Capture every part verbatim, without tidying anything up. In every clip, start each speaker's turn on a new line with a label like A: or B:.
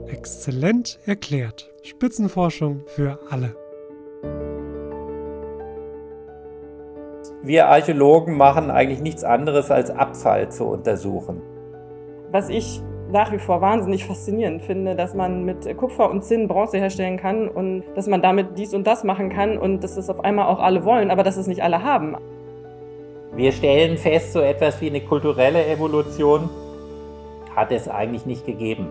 A: Exzellent erklärt. Spitzenforschung für alle.
B: Wir Archäologen machen eigentlich nichts anderes, als Abfall zu untersuchen.
C: Was ich nach wie vor wahnsinnig faszinierend finde, dass man mit Kupfer und Zinn Bronze herstellen kann und dass man damit dies und das machen kann und dass es auf einmal auch alle wollen, aber dass es nicht alle haben.
B: Wir stellen fest, so etwas wie eine kulturelle Evolution hat es eigentlich nicht gegeben.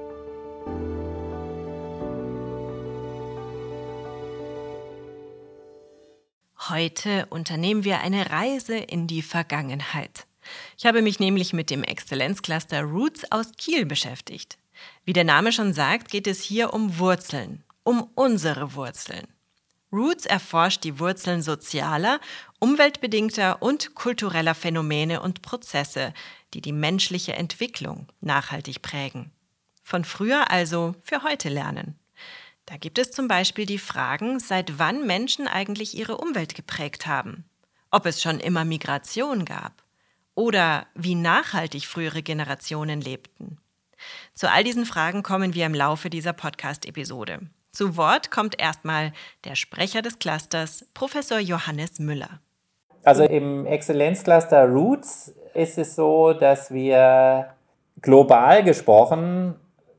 D: Heute unternehmen wir eine Reise in die Vergangenheit. Ich habe mich nämlich mit dem Exzellenzcluster Roots aus Kiel beschäftigt. Wie der Name schon sagt, geht es hier um Wurzeln, um unsere Wurzeln. Roots erforscht die Wurzeln sozialer, umweltbedingter und kultureller Phänomene und Prozesse, die die menschliche Entwicklung nachhaltig prägen. Von früher also für heute lernen. Da gibt es zum Beispiel die Fragen, seit wann Menschen eigentlich ihre Umwelt geprägt haben, ob es schon immer Migration gab oder wie nachhaltig frühere Generationen lebten. Zu all diesen Fragen kommen wir im Laufe dieser Podcast-Episode. Zu Wort kommt erstmal der Sprecher des Clusters, Professor Johannes Müller.
B: Also im Exzellenzcluster Roots ist es so, dass wir global gesprochen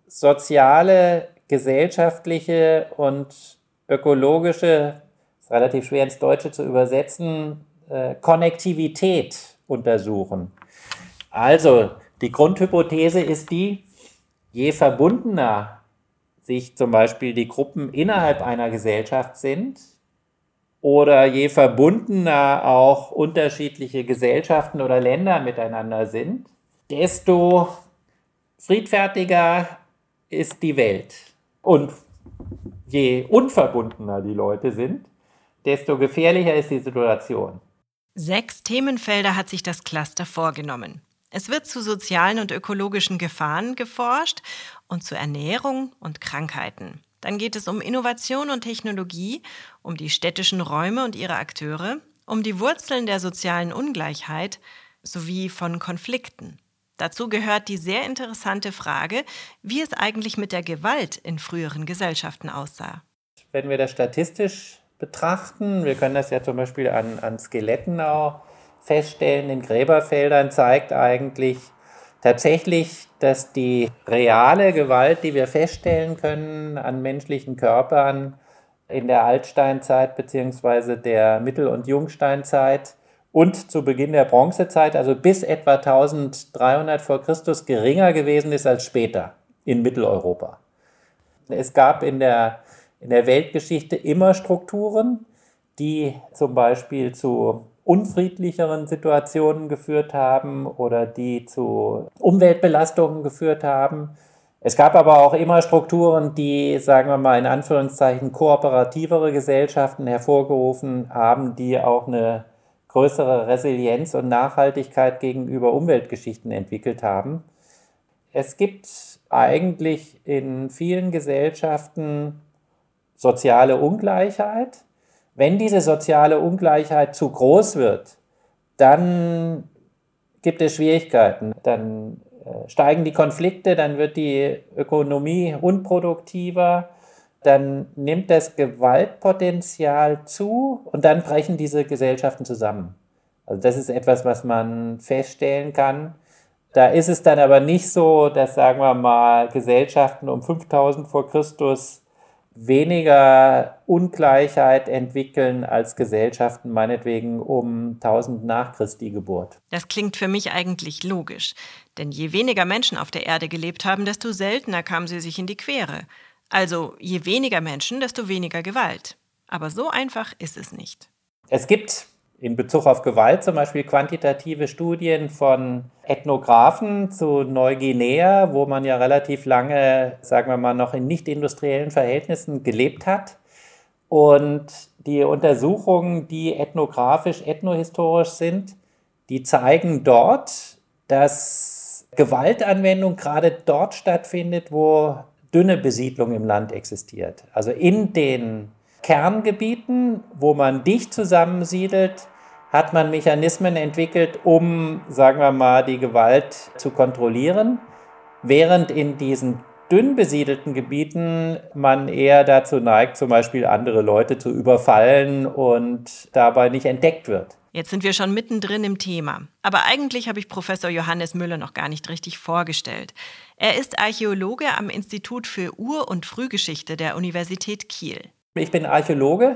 B: soziale, gesellschaftliche und ökologische, ist relativ schwer ins Deutsche zu übersetzen, äh, Konnektivität untersuchen. Also die Grundhypothese ist die, je verbundener sich zum Beispiel die Gruppen innerhalb einer Gesellschaft sind oder je verbundener auch unterschiedliche Gesellschaften oder Länder miteinander sind, desto friedfertiger ist die Welt. Und je unverbundener die Leute sind, desto gefährlicher ist die Situation.
D: Sechs Themenfelder hat sich das Cluster vorgenommen. Es wird zu sozialen und ökologischen Gefahren geforscht und zu Ernährung und Krankheiten. Dann geht es um Innovation und Technologie, um die städtischen Räume und ihre Akteure, um die Wurzeln der sozialen Ungleichheit sowie von Konflikten. Dazu gehört die sehr interessante Frage, wie es eigentlich mit der Gewalt in früheren Gesellschaften aussah.
B: Wenn wir das statistisch betrachten, wir können das ja zum Beispiel an, an Skeletten auch feststellen, in Gräberfeldern zeigt eigentlich tatsächlich, dass die reale Gewalt, die wir feststellen können an menschlichen Körpern in der Altsteinzeit bzw. der Mittel- und Jungsteinzeit und zu Beginn der Bronzezeit, also bis etwa dreizehnhundert vor Christus, geringer gewesen ist als später in Mitteleuropa. Es gab in der, in der Weltgeschichte immer Strukturen, die zum Beispiel zu unfriedlicheren Situationen geführt haben oder die zu Umweltbelastungen geführt haben. Es gab aber auch immer Strukturen, die, sagen wir mal in Anführungszeichen, kooperativere Gesellschaften hervorgerufen haben, die auch eine größere Resilienz und Nachhaltigkeit gegenüber Umweltgeschichten entwickelt haben. Es gibt eigentlich in vielen Gesellschaften soziale Ungleichheit. Wenn diese soziale Ungleichheit zu groß wird, dann gibt es Schwierigkeiten. Dann steigen die Konflikte, dann wird die Ökonomie unproduktiver, dann nimmt das Gewaltpotenzial zu und dann brechen diese Gesellschaften zusammen. Also das ist etwas, was man feststellen kann. Da ist es dann aber nicht so, dass, sagen wir mal, Gesellschaften um fünftausend vor Christus weniger Ungleichheit entwickeln als Gesellschaften meinetwegen um tausend nach Christi Geburt.
D: Das klingt für mich eigentlich logisch, denn je weniger Menschen auf der Erde gelebt haben, desto seltener kamen sie sich in die Quere. Also je weniger Menschen, desto weniger Gewalt. Aber so einfach ist es nicht.
B: Es gibt in Bezug auf Gewalt zum Beispiel quantitative Studien von Ethnographen zu Neuguinea, wo man ja relativ lange, sagen wir mal, noch in nicht-industriellen Verhältnissen gelebt hat. Und die Untersuchungen, die ethnografisch, ethnohistorisch sind, die zeigen dort, dass Gewaltanwendung gerade dort stattfindet, wo dünne Besiedlung im Land existiert. Also in den Kerngebieten, wo man dicht zusammensiedelt, hat man Mechanismen entwickelt, um, sagen wir mal, die Gewalt zu kontrollieren, während in diesen dünn besiedelten Gebieten man eher dazu neigt, zum Beispiel andere Leute zu überfallen und dabei nicht entdeckt wird.
D: Jetzt sind wir schon mittendrin im Thema. Aber eigentlich habe ich Professor Johannes Müller noch gar nicht richtig vorgestellt. Er ist Archäologe am Institut für Ur- und Frühgeschichte der Universität Kiel.
B: Ich bin Archäologe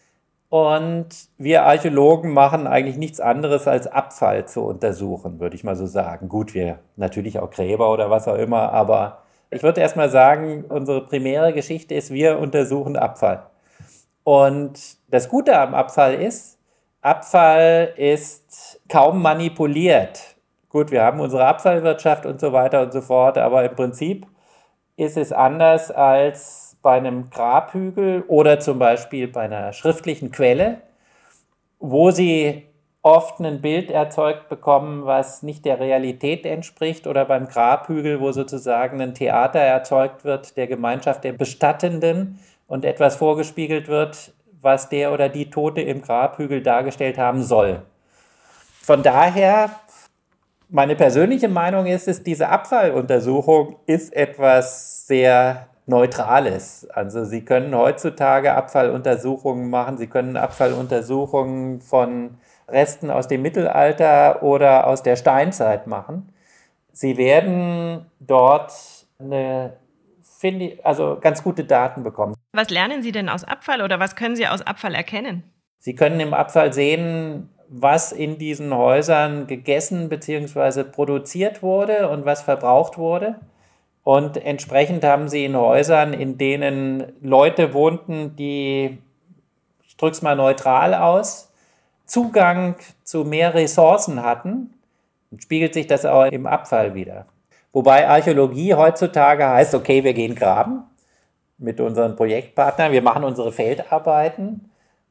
B: und wir Archäologen machen eigentlich nichts anderes als Abfall zu untersuchen, würde ich mal so sagen. Gut, wir natürlich auch Gräber oder was auch immer, aber ich würde erst mal sagen, unsere primäre Geschichte ist, wir untersuchen Abfall. Und das Gute am Abfall ist, Abfall ist kaum manipuliert. Gut, wir haben unsere Abfallwirtschaft und so weiter und so fort, aber im Prinzip ist es anders als bei einem Grabhügel oder zum Beispiel bei einer schriftlichen Quelle, wo Sie oft ein Bild erzeugt bekommen, was nicht der Realität entspricht, oder beim Grabhügel, wo sozusagen ein Theater erzeugt wird der Gemeinschaft der Bestattenden und etwas vorgespiegelt wird, was der oder die Tote im Grabhügel dargestellt haben soll. Von daher, meine persönliche Meinung ist es, diese Abfalluntersuchung ist etwas sehr Neutrales. Also Sie können heutzutage Abfalluntersuchungen machen, Sie können Abfalluntersuchungen von Resten aus dem Mittelalter oder aus der Steinzeit machen. Sie werden dort eine, finde ich, also ganz gute Daten bekommen.
D: Was lernen Sie denn aus Abfall oder was können Sie aus Abfall erkennen?
B: Sie können im Abfall sehen, was in diesen Häusern gegessen bzw. produziert wurde und was verbraucht wurde. Und entsprechend haben Sie in Häusern, in denen Leute wohnten, die, ich drücke es mal neutral aus, Zugang zu mehr Ressourcen hatten, spiegelt sich das auch im Abfall wieder. Wobei Archäologie heutzutage heißt, okay, wir gehen graben mit unseren Projektpartnern, wir machen unsere Feldarbeiten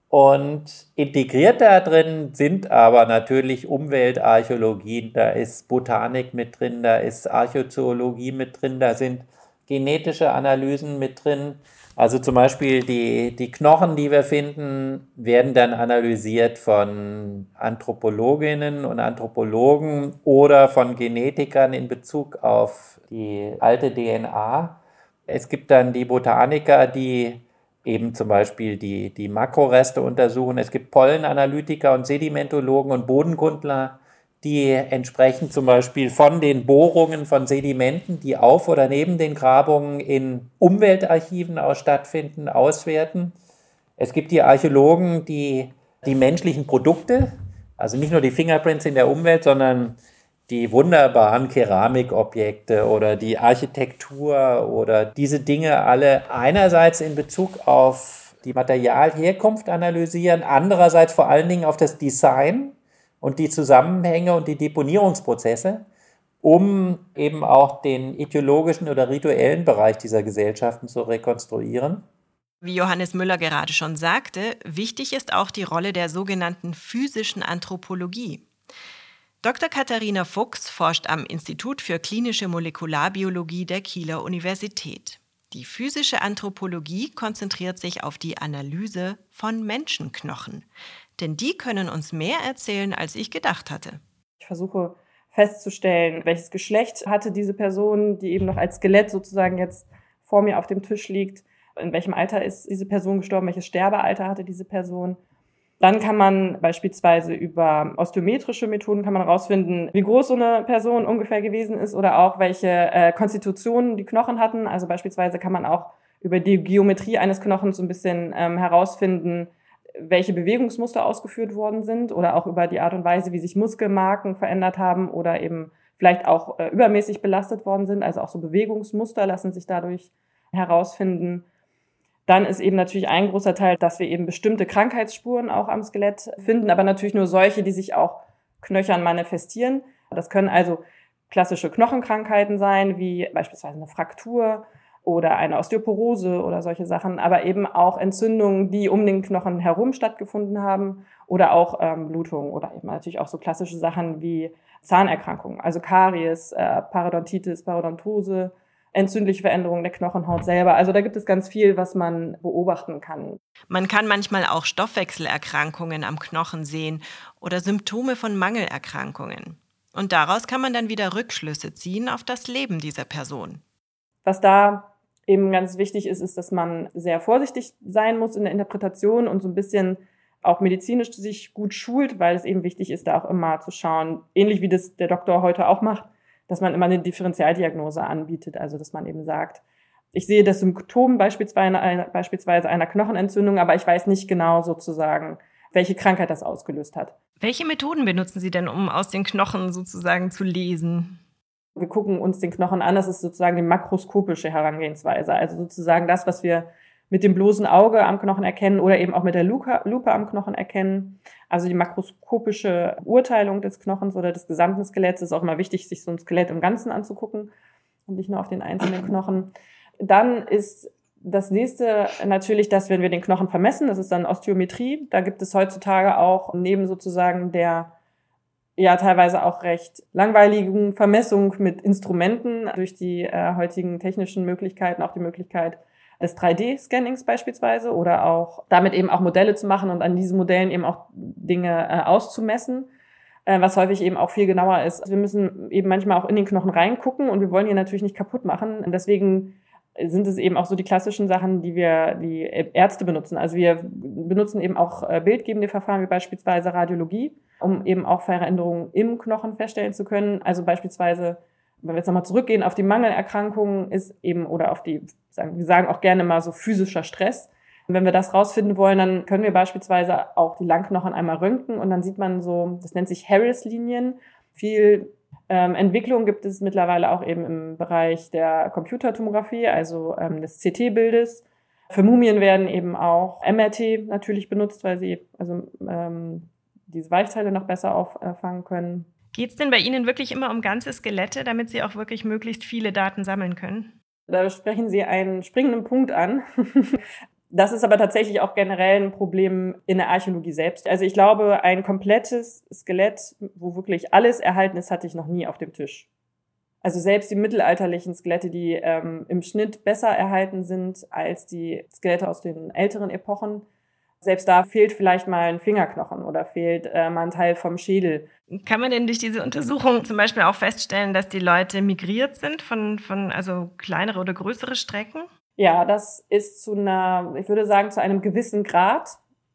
B: und integriert da drin sind aber natürlich Umweltarchäologien, da ist Botanik mit drin, da ist Archäozoologie mit drin, da sind genetische Analysen mit drin. Also zum Beispiel die, die Knochen, die wir finden, werden dann analysiert von Anthropologinnen und Anthropologen oder von Genetikern in Bezug auf die alte D N A. Es gibt dann die Botaniker, die eben zum Beispiel die, die Makroreste untersuchen. Es gibt Pollenanalytiker und Sedimentologen und Bodenkundler, die entsprechend zum Beispiel von den Bohrungen von Sedimenten, die auf oder neben den Grabungen in Umweltarchiven auch stattfinden, auswerten. Es gibt die Archäologen, die die menschlichen Produkte, also nicht nur die Fingerprints in der Umwelt, sondern die wunderbaren Keramikobjekte oder die Architektur oder diese Dinge alle einerseits in Bezug auf die Materialherkunft analysieren, andererseits vor allen Dingen auf das Design und die Zusammenhänge und die Deponierungsprozesse, um eben auch den ideologischen oder rituellen Bereich dieser Gesellschaften zu rekonstruieren.
D: Wie Johannes Müller gerade schon sagte, wichtig ist auch die Rolle der sogenannten physischen Anthropologie. Doktor Katharina Fuchs forscht am Institut für klinische Molekularbiologie der Kieler Universität. Die physische Anthropologie konzentriert sich auf die Analyse von Menschenknochen. Denn die können uns mehr erzählen, als ich gedacht hatte.
C: Ich versuche festzustellen, welches Geschlecht hatte diese Person, die eben noch als Skelett sozusagen jetzt vor mir auf dem Tisch liegt. In welchem Alter ist diese Person gestorben, welches Sterbealter hatte diese Person. Dann kann man beispielsweise über osteometrische Methoden kann man herausfinden, wie groß so eine Person ungefähr gewesen ist oder auch welche äh, Konstitutionen die Knochen hatten. Also beispielsweise kann man auch über die Geometrie eines Knochens so ein bisschen ähm, herausfinden, welche Bewegungsmuster ausgeführt worden sind oder auch über die Art und Weise, wie sich Muskelmarken verändert haben oder eben vielleicht auch äh, übermäßig belastet worden sind. Also auch so Bewegungsmuster lassen sich dadurch herausfinden. Dann ist eben natürlich ein großer Teil, dass wir eben bestimmte Krankheitsspuren auch am Skelett finden, aber natürlich nur solche, die sich auch knöchern manifestieren. Das können also klassische Knochenkrankheiten sein, wie beispielsweise eine Fraktur oder eine Osteoporose oder solche Sachen, aber eben auch Entzündungen, die um den Knochen herum stattgefunden haben oder auch ähm, Blutungen oder eben natürlich auch so klassische Sachen wie Zahnerkrankungen, also Karies, äh, Parodontitis, Parodontose, entzündliche Veränderungen der Knochenhaut selber. Also da gibt es ganz viel, was man beobachten kann.
D: Man kann manchmal auch Stoffwechselerkrankungen am Knochen sehen oder Symptome von Mangelerkrankungen. Und daraus kann man dann wieder Rückschlüsse ziehen auf das Leben dieser Person.
C: Was da eben ganz wichtig ist, ist, dass man sehr vorsichtig sein muss in der Interpretation und so ein bisschen auch medizinisch sich gut schult, weil es eben wichtig ist, da auch immer zu schauen, ähnlich wie das der Doktor heute auch macht, dass man immer eine Differentialdiagnose anbietet, also dass man eben sagt, ich sehe das Symptom beispielsweise einer, beispielsweise einer Knochenentzündung, aber ich weiß nicht genau sozusagen, welche Krankheit das ausgelöst hat.
D: Welche Methoden benutzen Sie denn, um aus den Knochen sozusagen zu lesen?
C: Wir gucken uns den Knochen an, das ist sozusagen die makroskopische Herangehensweise, also sozusagen das, was wir mit dem bloßen Auge am Knochen erkennen oder eben auch mit der Lupe, Lupe am Knochen erkennen. Also die makroskopische Urteilung des Knochens oder des gesamten Skeletts ist auch immer wichtig, sich so ein Skelett im Ganzen anzugucken und nicht nur auf den einzelnen Knochen. Dann ist das nächste natürlich, dass wenn wir den Knochen vermessen, das ist dann Osteometrie. Da gibt es heutzutage auch neben sozusagen der ja teilweise auch recht langweiligen Vermessung mit Instrumenten durch die äh, heutigen technischen Möglichkeiten auch die Möglichkeit des drei D-Scannings beispielsweise oder auch damit eben auch Modelle zu machen und an diesen Modellen eben auch Dinge äh, auszumessen, äh, was häufig eben auch viel genauer ist. Wir müssen eben manchmal auch in den Knochen reingucken und wir wollen ihn natürlich nicht kaputt machen. Und deswegen sind es eben auch so die klassischen Sachen, die wir, die Ärzte benutzen. Also wir benutzen eben auch äh, bildgebende Verfahren wie beispielsweise Radiologie, um eben auch Veränderungen im Knochen feststellen zu können. Also beispielsweise, wenn wir jetzt nochmal zurückgehen auf die Mangelerkrankungen, ist eben, oder auf die, sagen, wir sagen auch gerne mal so physischer Stress. Und wenn wir das rausfinden wollen, dann können wir beispielsweise auch die Langknochen einmal röntgen und dann sieht man so, das nennt sich Harris-Linien. Viel ähm, Entwicklung gibt es mittlerweile auch eben im Bereich der Computertomographie, also ähm, des C T-Bildes. Für Mumien werden eben auch M R T natürlich benutzt, weil sie also ähm, diese Weichteile noch besser auffangen können.
D: Geht es denn bei Ihnen wirklich immer um ganze Skelette, damit Sie auch wirklich möglichst viele Daten sammeln können?
C: Da sprechen Sie einen springenden Punkt an. Das ist aber tatsächlich auch generell ein Problem in der Archäologie selbst. Also ich glaube, ein komplettes Skelett, wo wirklich alles erhalten ist, hatte ich noch nie auf dem Tisch. Also selbst die mittelalterlichen Skelette, die ähm, im Schnitt besser erhalten sind als die Skelette aus den älteren Epochen, selbst da fehlt vielleicht mal ein Fingerknochen oder fehlt äh, mal ein Teil vom Schädel.
D: Kann man denn durch diese Untersuchung zum Beispiel auch feststellen, dass die Leute migriert sind von, von also kleinere oder größere Strecken?
C: Ja, das ist zu einer, ich würde sagen, zu einem gewissen Grad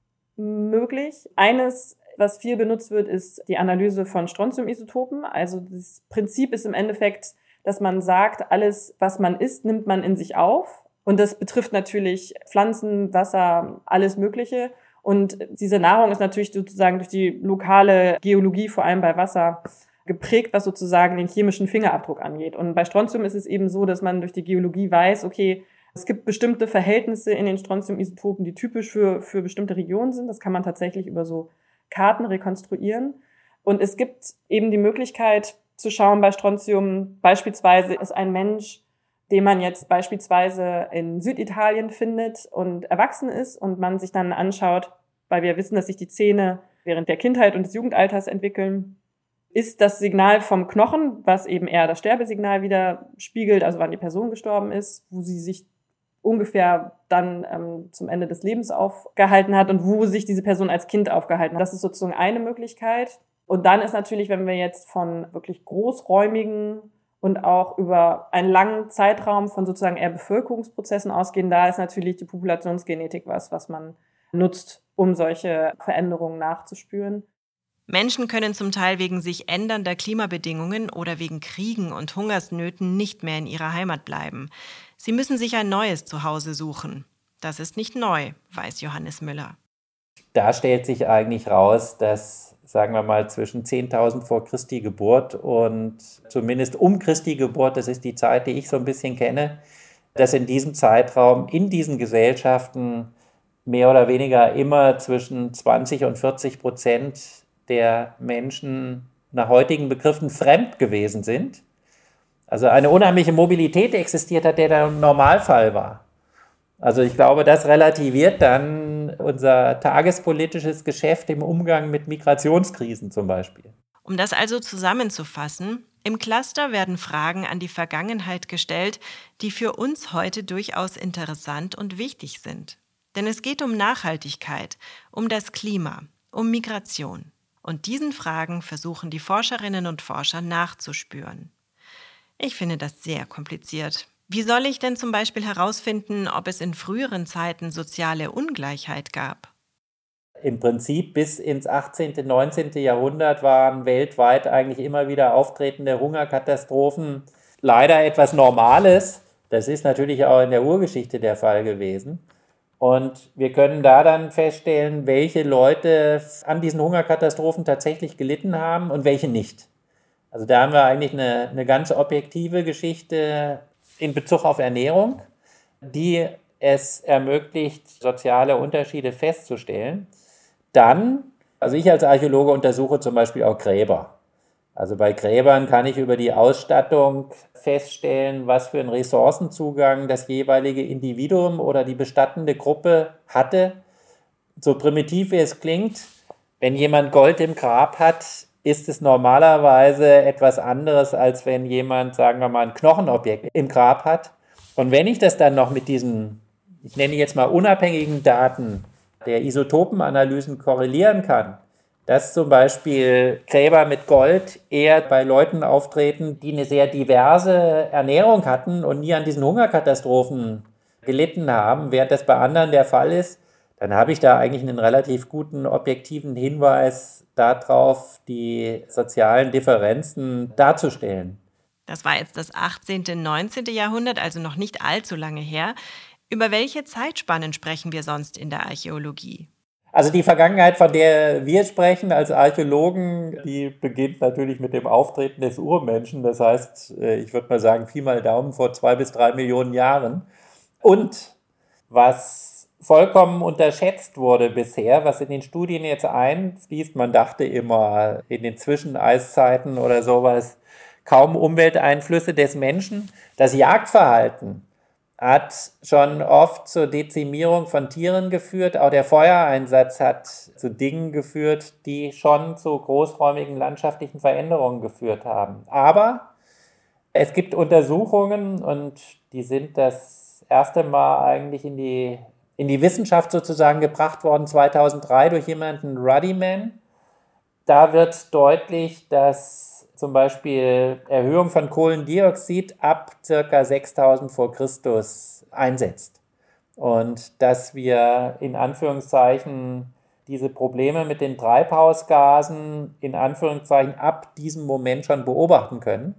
C: möglich. Eines, was viel benutzt wird, ist die Analyse von Strontiumisotopen. Also das Prinzip ist im Endeffekt, dass man sagt, alles, was man isst, nimmt man in sich auf. Und das betrifft natürlich Pflanzen, Wasser, alles Mögliche. Und diese Nahrung ist natürlich sozusagen durch die lokale Geologie, vor allem bei Wasser, geprägt, was sozusagen den chemischen Fingerabdruck angeht. Und bei Strontium ist es eben so, dass man durch die Geologie weiß, okay, es gibt bestimmte Verhältnisse in den Strontiumisotopen, die typisch für, für bestimmte Regionen sind. Das kann man tatsächlich über so Karten rekonstruieren. Und es gibt eben die Möglichkeit zu schauen bei Strontium, beispielsweise ist ein Mensch, den man jetzt beispielsweise in Süditalien findet und erwachsen ist und man sich dann anschaut, weil wir wissen, dass sich die Zähne während der Kindheit und des Jugendalters entwickeln, ist das Signal vom Knochen, was eben eher das Sterbesignal wieder spiegelt, also wann die Person gestorben ist, wo sie sich ungefähr dann ähm, zum Ende des Lebens aufgehalten hat und wo sich diese Person als Kind aufgehalten hat. Das ist sozusagen eine Möglichkeit. Und dann ist natürlich, wenn wir jetzt von wirklich großräumigen und auch über einen langen Zeitraum von sozusagen eher Bevölkerungsprozessen ausgehen, da ist natürlich die Populationsgenetik was, was man nutzt, um solche Veränderungen nachzuspüren.
D: Menschen können zum Teil wegen sich ändernder Klimabedingungen oder wegen Kriegen und Hungersnöten nicht mehr in ihrer Heimat bleiben. Sie müssen sich ein neues Zuhause suchen. Das ist nicht neu, weiß Johannes Müller.
B: Da stellt sich eigentlich raus, dass, sagen wir mal, zwischen zehntausend vor Christi Geburt und zumindest um Christi Geburt, das ist die Zeit, die ich so ein bisschen kenne, dass in diesem Zeitraum, in diesen Gesellschaften mehr oder weniger immer zwischen zwanzig und vierzig Prozent der Menschen nach heutigen Begriffen fremd gewesen sind. Also eine unheimliche Mobilität existiert hat, der der Normalfall war. Also ich glaube, das relativiert dann unser tagespolitisches Geschäft im Umgang mit Migrationskrisen zum Beispiel.
D: Um das also zusammenzufassen, im Cluster werden Fragen an die Vergangenheit gestellt, die für uns heute durchaus interessant und wichtig sind. Denn es geht um Nachhaltigkeit, um das Klima, um Migration. Und diesen Fragen versuchen die Forscherinnen und Forscher nachzuspüren. Ich finde das sehr kompliziert. Wie soll ich denn zum Beispiel herausfinden, ob es in früheren Zeiten soziale Ungleichheit gab?
B: Im Prinzip bis ins achtzehnten., neunzehnten. Jahrhundert waren weltweit eigentlich immer wieder auftretende Hungerkatastrophen leider etwas Normales. Das ist natürlich auch in der Urgeschichte der Fall gewesen. Und wir können da dann feststellen, welche Leute an diesen Hungerkatastrophen tatsächlich gelitten haben und welche nicht. Also da haben wir eigentlich eine, eine ganz objektive Geschichte in Bezug auf Ernährung, die es ermöglicht, soziale Unterschiede festzustellen. Dann, also ich als Archäologe untersuche zum Beispiel auch Gräber. Also bei Gräbern kann ich über die Ausstattung feststellen, was für einen Ressourcenzugang das jeweilige Individuum oder die bestattende Gruppe hatte. So primitiv wie es klingt, wenn jemand Gold im Grab hat, ist es normalerweise etwas anderes, als wenn jemand, sagen wir mal, ein Knochenobjekt im Grab hat. Und wenn ich das dann noch mit diesen, ich nenne jetzt mal unabhängigen Daten der Isotopenanalysen korrelieren kann, dass zum Beispiel Gräber mit Gold eher bei Leuten auftreten, die eine sehr diverse Ernährung hatten und nie an diesen Hungerkatastrophen gelitten haben, während das bei anderen der Fall ist, dann habe ich da eigentlich einen relativ guten objektiven Hinweis darauf, die sozialen Differenzen darzustellen.
D: Das war jetzt das achtzehnten., neunzehnten. Jahrhundert, also noch nicht allzu lange her. Über welche Zeitspannen sprechen wir sonst in der Archäologie?
B: Also die Vergangenheit, von der wir sprechen als Archäologen, die beginnt natürlich mit dem Auftreten des Urmenschen. Das heißt, ich würde mal sagen, Pi mal Daumen vor zwei bis drei Millionen Jahren. Und was vollkommen unterschätzt wurde bisher, was in den Studien jetzt einfließt, man dachte immer in den Zwischeneiszeiten oder sowas, kaum Umwelteinflüsse des Menschen. Das Jagdverhalten hat schon oft zur Dezimierung von Tieren geführt. Auch der Feuereinsatz hat zu Dingen geführt, die schon zu großräumigen landschaftlichen Veränderungen geführt haben. Aber es gibt Untersuchungen und die sind das erste Mal eigentlich in die, in die Wissenschaft sozusagen gebracht worden, zweitausenddrei durch jemanden, Ruddiman. Da wird deutlich, dass zum Beispiel Erhöhung von Kohlendioxid ab ca. sechstausend vor Christus einsetzt. Und dass wir in Anführungszeichen diese Probleme mit den Treibhausgasen in Anführungszeichen ab diesem Moment schon beobachten können.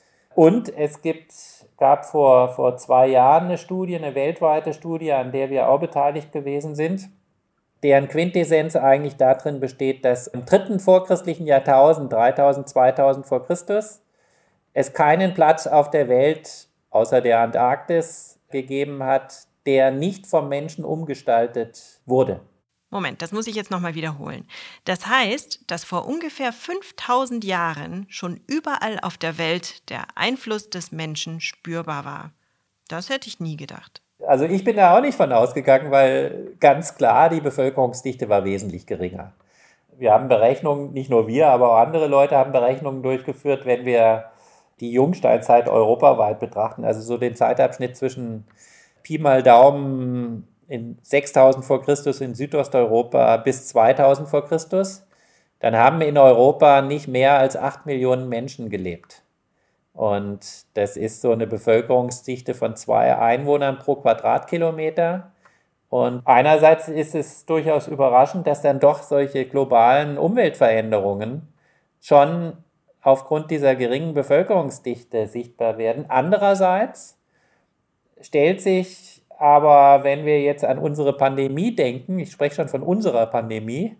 B: Und es gibt, gab vor, vor zwei Jahren eine Studie, eine weltweite Studie, an der wir auch beteiligt gewesen sind, deren Quintessenz eigentlich darin besteht, dass im dritten vorchristlichen Jahrtausend, dreitausend, zweitausend vor Christus, es keinen Platz auf der Welt, außer der Antarktis, gegeben hat, der nicht vom Menschen umgestaltet wurde.
D: Moment, das muss ich jetzt nochmal wiederholen. Das heißt, dass vor ungefähr fünftausend Jahren schon überall auf der Welt der Einfluss des Menschen spürbar war. Das hätte ich nie gedacht.
B: Also ich bin da auch nicht von ausgegangen, weil ganz klar die Bevölkerungsdichte war wesentlich geringer. Wir haben Berechnungen, nicht nur wir, aber auch andere Leute haben Berechnungen durchgeführt, wenn wir die Jungsteinzeit europaweit betrachten, also so den Zeitabschnitt zwischen Pi mal Daumen in sechstausend vor Christus in Südosteuropa bis zweitausend vor Christus, dann haben in Europa nicht mehr als acht Millionen Menschen gelebt. Und das ist so eine Bevölkerungsdichte von zwei Einwohnern pro Quadratkilometer. Und einerseits ist es durchaus überraschend, dass dann doch solche globalen Umweltveränderungen schon aufgrund dieser geringen Bevölkerungsdichte sichtbar werden. Andererseits stellt sich aber, wenn wir jetzt an unsere Pandemie denken, ich spreche schon von unserer Pandemie,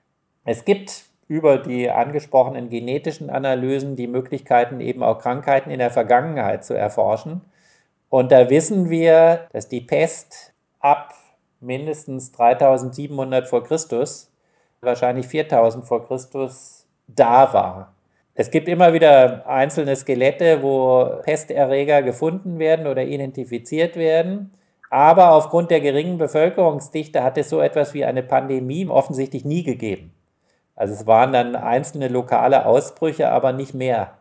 B: es gibt über die angesprochenen genetischen Analysen die Möglichkeiten, eben auch Krankheiten in der Vergangenheit zu erforschen. Und da wissen wir, dass die Pest ab mindestens dreitausendsiebenhundert vor Christus, wahrscheinlich viertausend vor Christus, da war. Es gibt immer wieder einzelne Skelette, wo Pesterreger gefunden werden oder identifiziert werden. Aber aufgrund der geringen Bevölkerungsdichte hat es so etwas wie eine Pandemie offensichtlich nie gegeben. Also es waren dann einzelne lokale Ausbrüche, aber nicht mehr.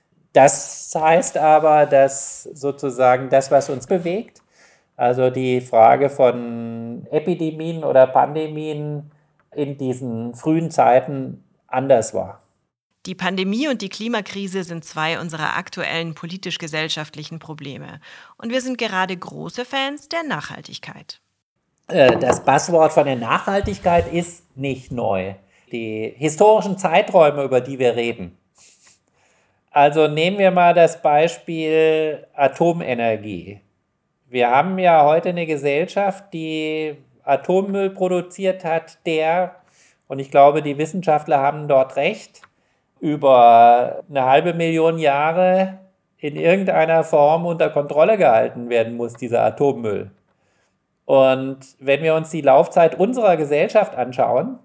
B: Das heißt aber, dass sozusagen das, was uns bewegt, also die Frage von Epidemien oder Pandemien in diesen frühen Zeiten anders war.
D: Die Pandemie und die Klimakrise sind zwei unserer aktuellen politisch-gesellschaftlichen Probleme. Und wir sind gerade große Fans der Nachhaltigkeit.
B: Das Buzzword von der Nachhaltigkeit ist nicht neu. Die historischen Zeiträume, über die wir reden. Also nehmen wir mal das Beispiel Atomenergie. Wir haben ja heute eine Gesellschaft, die Atommüll produziert hat, der, und ich glaube, die Wissenschaftler haben dort recht, über eine halbe Million Jahre in irgendeiner Form unter Kontrolle gehalten werden muss, dieser Atommüll. Und wenn wir uns die Laufzeit unserer Gesellschaft anschauen,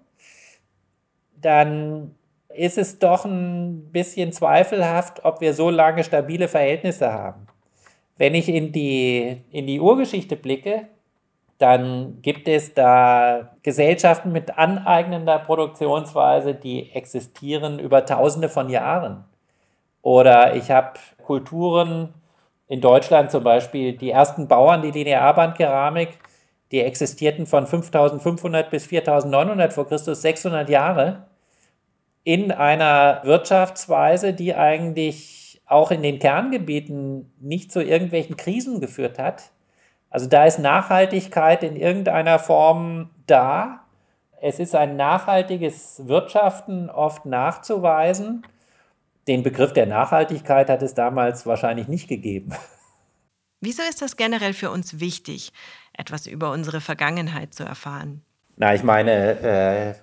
B: dann ist es doch ein bisschen zweifelhaft, ob wir so lange stabile Verhältnisse haben. Wenn ich in die, in die Urgeschichte blicke, dann gibt es da Gesellschaften mit aneignender Produktionsweise, die existieren über Tausende von Jahren. Oder ich habe Kulturen in Deutschland zum Beispiel, die ersten Bauern, die Linearbandkeramik, die existierten von fünftausendfünfhundert bis viertausendneunhundert vor Christus, sechshundert Jahre, in einer Wirtschaftsweise, die eigentlich auch in den Kerngebieten nicht zu irgendwelchen Krisen geführt hat. Also da ist Nachhaltigkeit in irgendeiner Form da. Es ist ein nachhaltiges Wirtschaften oft nachzuweisen. Den Begriff der Nachhaltigkeit hat es damals wahrscheinlich nicht gegeben.
D: Wieso ist das generell für uns wichtig, etwas über unsere Vergangenheit zu erfahren?
B: Na, ich meine, äh,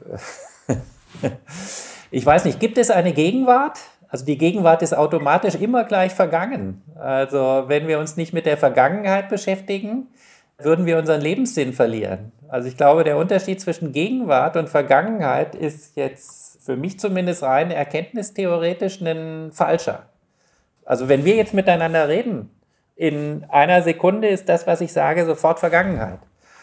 B: ich weiß nicht, gibt es eine Gegenwart? Also die Gegenwart ist automatisch immer gleich vergangen. Also wenn wir uns nicht mit der Vergangenheit beschäftigen, würden wir unseren Lebenssinn verlieren. Also ich glaube, der Unterschied zwischen Gegenwart und Vergangenheit ist jetzt für mich zumindest rein erkenntnistheoretisch ein falscher. Also wenn wir jetzt miteinander reden, in einer Sekunde ist das, was ich sage, sofort Vergangenheit.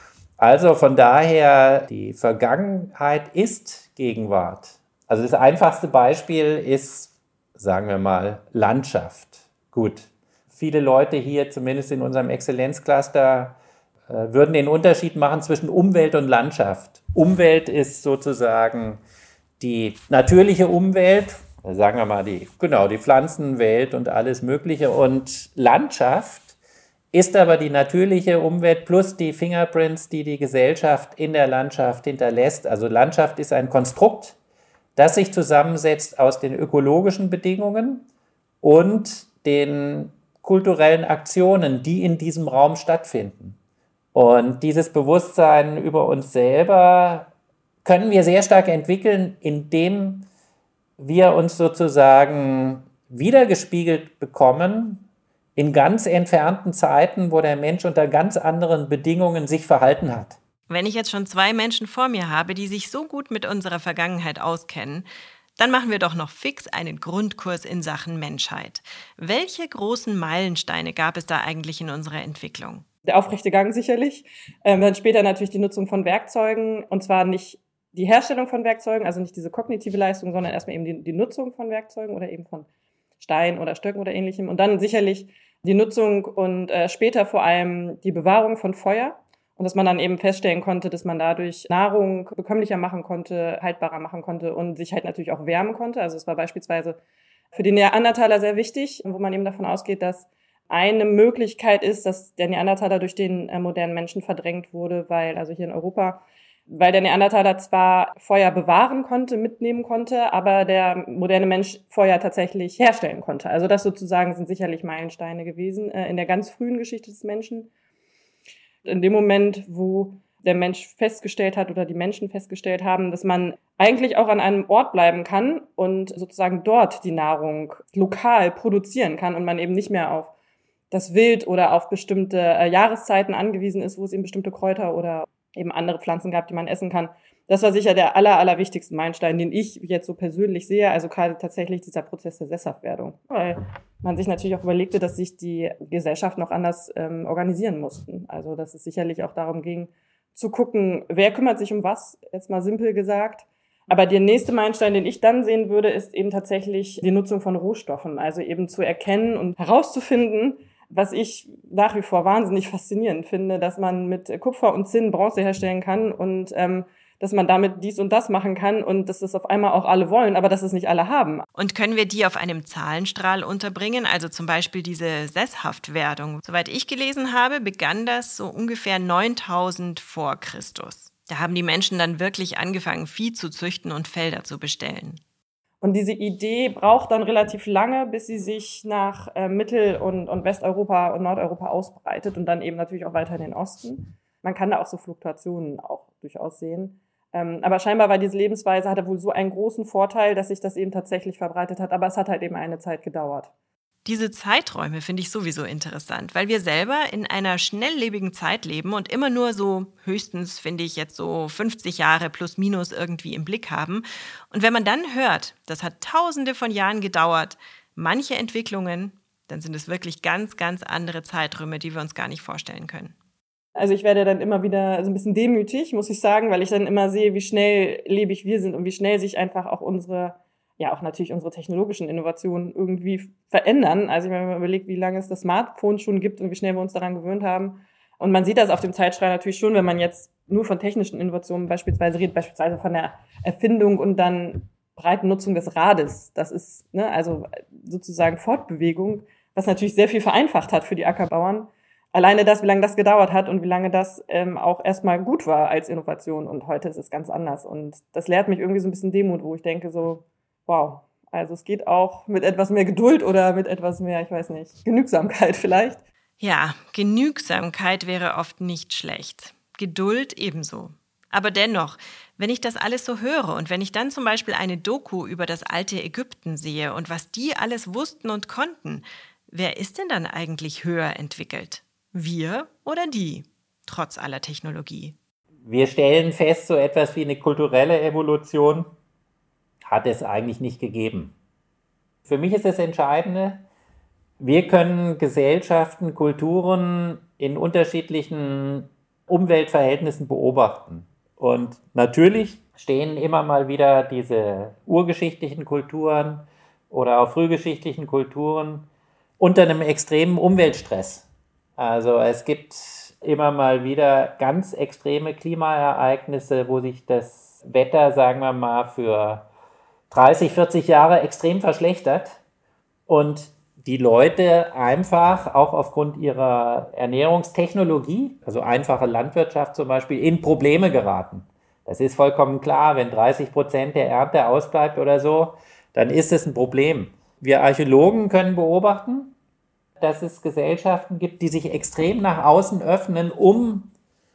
B: Also von daher, die Vergangenheit ist Gegenwart. Also das einfachste Beispiel ist, sagen wir mal, Landschaft. Gut, viele Leute hier, zumindest in unserem Exzellenzcluster, äh, würden den Unterschied machen zwischen Umwelt und Landschaft. Umwelt ist sozusagen die natürliche Umwelt, sagen wir mal die, genau, die Pflanzenwelt und alles Mögliche. Und Landschaft ist aber die natürliche Umwelt plus die Fingerprints, die die Gesellschaft in der Landschaft hinterlässt. Also Landschaft ist ein Konstrukt, das sich zusammensetzt aus den ökologischen Bedingungen und den kulturellen Aktionen, die in diesem Raum stattfinden. Und dieses Bewusstsein über uns selber können wir sehr stark entwickeln, indem wir uns sozusagen wiedergespiegelt bekommen in ganz entfernten Zeiten, wo der Mensch unter ganz anderen Bedingungen sich verhalten hat.
D: Wenn ich jetzt schon zwei Menschen vor mir habe, die sich so gut mit unserer Vergangenheit auskennen, dann machen wir doch noch fix einen Grundkurs in Sachen Menschheit. Welche großen Meilensteine gab es da eigentlich in unserer Entwicklung?
C: Der aufrechte Gang sicherlich. Ähm, dann später natürlich die Nutzung von Werkzeugen, und zwar nicht die Herstellung von Werkzeugen, also nicht diese kognitive Leistung, sondern erstmal eben die, die Nutzung von Werkzeugen oder eben von Stein oder Stöcken oder ähnlichem. Und dann sicherlich die Nutzung und äh, später vor allem die Bewahrung von Feuer. Und dass man dann eben feststellen konnte, dass man dadurch Nahrung bekömmlicher machen konnte, haltbarer machen konnte und sich halt natürlich auch wärmen konnte. Also es war beispielsweise für die Neandertaler sehr wichtig, wo man eben davon ausgeht, dass eine Möglichkeit ist, dass der Neandertaler durch den äh, modernen Menschen verdrängt wurde, weil, also hier in Europa, weil der Neandertaler zwar Feuer bewahren konnte, mitnehmen konnte, aber der moderne Mensch Feuer tatsächlich herstellen konnte. Also das sozusagen sind sicherlich Meilensteine gewesen äh, in der ganz frühen Geschichte des Menschen. In dem Moment, wo der Mensch festgestellt hat oder die Menschen festgestellt haben, dass man eigentlich auch an einem Ort bleiben kann und sozusagen dort die Nahrung lokal produzieren kann und man eben nicht mehr auf das Wild oder auf bestimmte äh, Jahreszeiten angewiesen ist, wo es eben bestimmte Kräuter oder eben andere Pflanzen gab, die man essen kann. Das war sicher der aller, aller wichtigste Meilenstein, den ich jetzt so persönlich sehe, also gerade tatsächlich dieser Prozess der Sesshaftwerdung. Weil man sich natürlich auch überlegte, dass sich die Gesellschaft noch anders ähm, organisieren mussten. Also dass es sicherlich auch darum ging, zu gucken, wer kümmert sich um was, jetzt mal simpel gesagt. Aber der nächste Meilenstein, den ich dann sehen würde, ist eben tatsächlich die Nutzung von Rohstoffen. Also eben zu erkennen und herauszufinden, was ich nach wie vor wahnsinnig faszinierend finde, dass man mit Kupfer und Zinn Bronze herstellen kann und ähm, dass man damit dies und das machen kann und dass das auf einmal auch alle wollen, aber dass es nicht alle haben.
D: Und können wir die auf einem Zahlenstrahl unterbringen, also zum Beispiel diese Sesshaftwerdung? Soweit ich gelesen habe, begann das so ungefähr neuntausend vor Christus. Da haben die Menschen dann wirklich angefangen, Vieh zu züchten und Felder zu bestellen.
C: Und diese Idee braucht dann relativ lange, bis sie sich nach äh, Mittel- und, und Westeuropa und Nordeuropa ausbreitet und dann eben natürlich auch weiter in den Osten. Man kann da auch so Fluktuationen auch durchaus sehen. Ähm, aber scheinbar war diese Lebensweise, hatte wohl so einen großen Vorteil, dass sich das eben tatsächlich verbreitet hat. Aber es hat halt eben eine Zeit gedauert.
D: Diese Zeiträume finde ich sowieso interessant, weil wir selber in einer schnelllebigen Zeit leben und immer nur so höchstens, finde ich, jetzt so fünfzig Jahre plus minus irgendwie im Blick haben. Und wenn man dann hört, das hat tausende von Jahren gedauert, manche Entwicklungen, dann sind es wirklich ganz, ganz andere Zeiträume, die wir uns gar nicht vorstellen können.
C: Also ich werde dann immer wieder so ein bisschen demütig, muss ich sagen, weil ich dann immer sehe, wie schnelllebig wir sind und wie schnell sich einfach auch unsere ja auch natürlich unsere technologischen Innovationen irgendwie verändern. Also wenn man überlegt, wie lange es das Smartphone schon gibt und wie schnell wir uns daran gewöhnt haben. Und man sieht das auf dem Zeitstrahl natürlich schon, wenn man jetzt nur von technischen Innovationen beispielsweise redet, beispielsweise von der Erfindung und dann breiten Nutzung des Rades. Das ist ne, also sozusagen Fortbewegung, was natürlich sehr viel vereinfacht hat für die Ackerbauern. Alleine das, wie lange das gedauert hat und wie lange das ähm, auch erstmal gut war als Innovation. Und heute ist es ganz anders. Und das lehrt mich irgendwie so ein bisschen Demut, wo ich denke so, wow, also es geht auch mit etwas mehr Geduld oder mit etwas mehr, ich weiß nicht, Genügsamkeit vielleicht.
D: Ja, Genügsamkeit wäre oft nicht schlecht. Geduld ebenso. Aber dennoch, wenn ich das alles so höre und wenn ich dann zum Beispiel eine Doku über das alte Ägypten sehe und was die alles wussten und konnten, wer ist denn dann eigentlich höher entwickelt? Wir oder die, trotz aller Technologie?
B: Wir stellen fest, so etwas wie eine kulturelle Evolution hat es eigentlich nicht gegeben. Für mich ist das Entscheidende, wir können Gesellschaften, Kulturen in unterschiedlichen Umweltverhältnissen beobachten. Und natürlich stehen immer mal wieder diese urgeschichtlichen Kulturen oder auch frühgeschichtlichen Kulturen unter einem extremen Umweltstress. Also es gibt immer mal wieder ganz extreme Klimaereignisse, wo sich das Wetter, sagen wir mal, für dreißig, vierzig Jahre extrem verschlechtert und die Leute einfach auch aufgrund ihrer Ernährungstechnologie, also einfache Landwirtschaft zum Beispiel, in Probleme geraten. Das ist vollkommen klar, wenn dreißig Prozent der Ernte ausbleibt oder so, dann ist es ein Problem. Wir Archäologen können beobachten, dass es Gesellschaften gibt, die sich extrem nach außen öffnen, um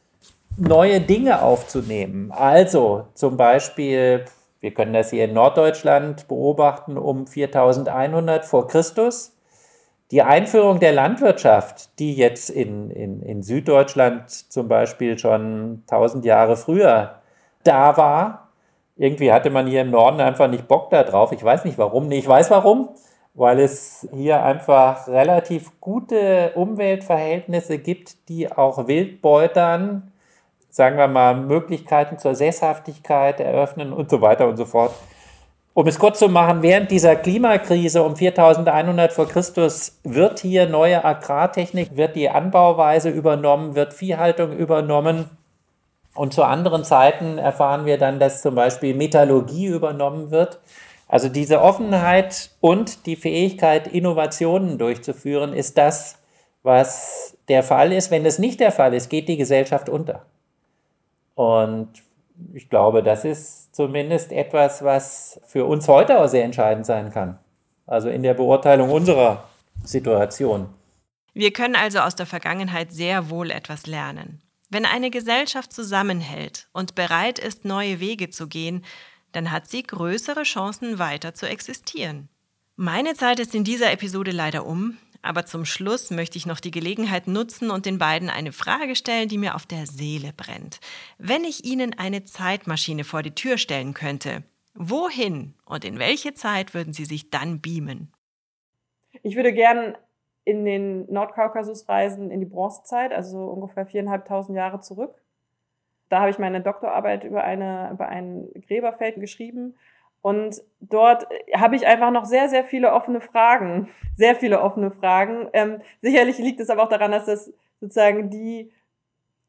B: neue Dinge aufzunehmen. Also zum Beispiel, wir können das hier in Norddeutschland beobachten, um viertausendeinhundert vor Christus. Die Einführung der Landwirtschaft, die jetzt in, in, in Süddeutschland zum Beispiel schon tausend Jahre früher da war, irgendwie hatte man hier im Norden einfach nicht Bock da drauf. Ich weiß nicht warum. Nee, ich weiß warum, weil es hier einfach relativ gute Umweltverhältnisse gibt, die auch Wildbeutern, sagen wir mal, Möglichkeiten zur Sesshaftigkeit eröffnen und so weiter und so fort. Um es kurz zu machen, während dieser Klimakrise um viertausendeinhundert vor Christus wird hier neue Agrartechnik, wird die Anbauweise übernommen, wird Viehhaltung übernommen. Und zu anderen Zeiten erfahren wir dann, dass zum Beispiel Metallurgie übernommen wird. Also diese Offenheit und die Fähigkeit, Innovationen durchzuführen, ist das, was der Fall ist. Wenn es nicht der Fall ist, geht die Gesellschaft unter. Und ich glaube, das ist zumindest etwas, was für uns heute auch sehr entscheidend sein kann. Also in der Beurteilung unserer Situation.
D: Wir können also aus der Vergangenheit sehr wohl etwas lernen. Wenn eine Gesellschaft zusammenhält und bereit ist, neue Wege zu gehen, dann hat sie größere Chancen, weiter zu existieren. Meine Zeit ist in dieser Episode leider um. Aber zum Schluss möchte ich noch die Gelegenheit nutzen und den beiden eine Frage stellen, die mir auf der Seele brennt. Wenn ich Ihnen eine Zeitmaschine vor die Tür stellen könnte, wohin und in welche Zeit würden Sie sich dann beamen?
C: Ich würde gern in den Nordkaukasus reisen, in die Bronzezeit, also ungefähr viereinhalbtausend Jahre zurück. Da habe ich meine Doktorarbeit über, eine, über ein Gräberfeld geschrieben. Und dort habe ich einfach noch sehr, sehr viele offene Fragen. Sehr viele offene Fragen. Ähm, sicherlich liegt es aber auch daran, dass das sozusagen die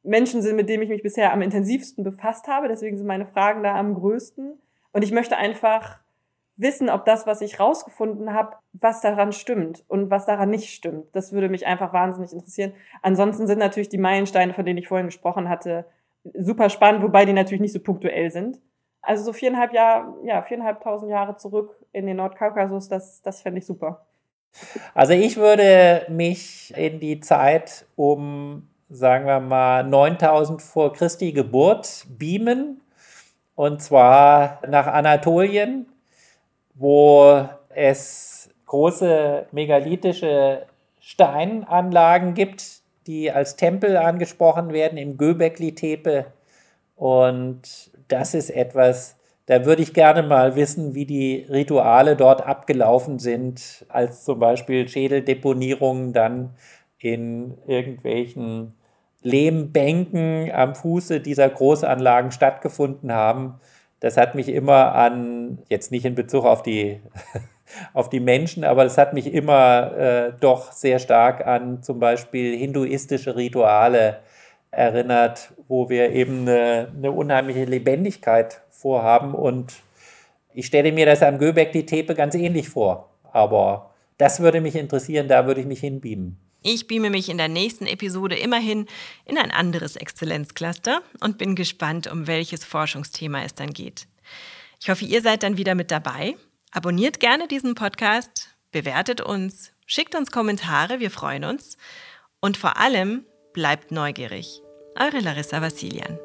C: Menschen sind, mit denen ich mich bisher am intensivsten befasst habe. Deswegen sind meine Fragen da am größten. Und ich möchte einfach wissen, ob das, was ich rausgefunden habe, was daran stimmt und was daran nicht stimmt. Das würde mich einfach wahnsinnig interessieren. Ansonsten sind natürlich die Meilensteine, von denen ich vorhin gesprochen hatte, super spannend, wobei die natürlich nicht so punktuell sind. Also so viereinhalb Jahre, ja, viereinhalbtausend Jahre zurück in den Nordkaukasus, das, das fände ich super.
B: Also ich würde mich in die Zeit um, sagen wir mal, neuntausend vor Christi Geburt beamen, und zwar nach Anatolien, wo es große megalithische Steinanlagen gibt, die als Tempel angesprochen werden im Göbekli Tepe. Und das ist etwas, da würde ich gerne mal wissen, wie die Rituale dort abgelaufen sind, als zum Beispiel Schädeldeponierungen dann in irgendwelchen Lehmbänken am Fuße dieser Großanlagen stattgefunden haben. Das hat mich immer an, jetzt nicht in Bezug auf die, auf die Menschen, aber das hat mich immer äh, doch sehr stark an zum Beispiel hinduistische Rituale erinnert, wo wir eben eine, eine unheimliche Lebendigkeit vorhaben. Und ich stelle mir das am Göbekli Tepe ganz ähnlich vor. Aber das würde mich interessieren, da würde ich mich hinbeamen.
D: Ich beame mich in der nächsten Episode immerhin in ein anderes Exzellenzcluster und bin gespannt, um welches Forschungsthema es dann geht. Ich hoffe, ihr seid dann wieder mit dabei. Abonniert gerne diesen Podcast, bewertet uns, schickt uns Kommentare, wir freuen uns. Und vor allem bleibt neugierig. Eure Larissa Vassilian.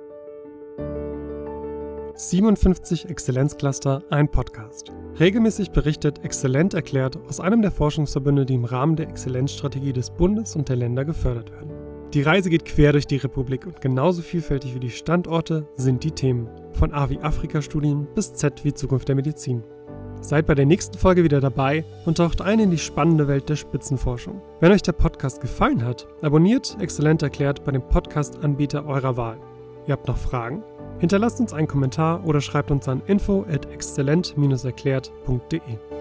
A: siebenundfünfzig Exzellenzcluster, ein Podcast. Regelmäßig berichtet Exzellent erklärt aus einem der Forschungsverbünde, die im Rahmen der Exzellenzstrategie des Bundes und der Länder gefördert werden. Die Reise geht quer durch die Republik und genauso vielfältig wie die Standorte sind die Themen. Von A wie Afrika-Studien bis Z wie Zukunft der Medizin. Seid bei der nächsten Folge wieder dabei und taucht ein in die spannende Welt der Spitzenforschung. Wenn euch der Podcast gefallen hat, abonniert Exzellent erklärt bei dem Podcast-Anbieter eurer Wahl. Ihr habt noch Fragen? Hinterlasst uns einen Kommentar oder schreibt uns an info at exzellent dash erklärt punkt de.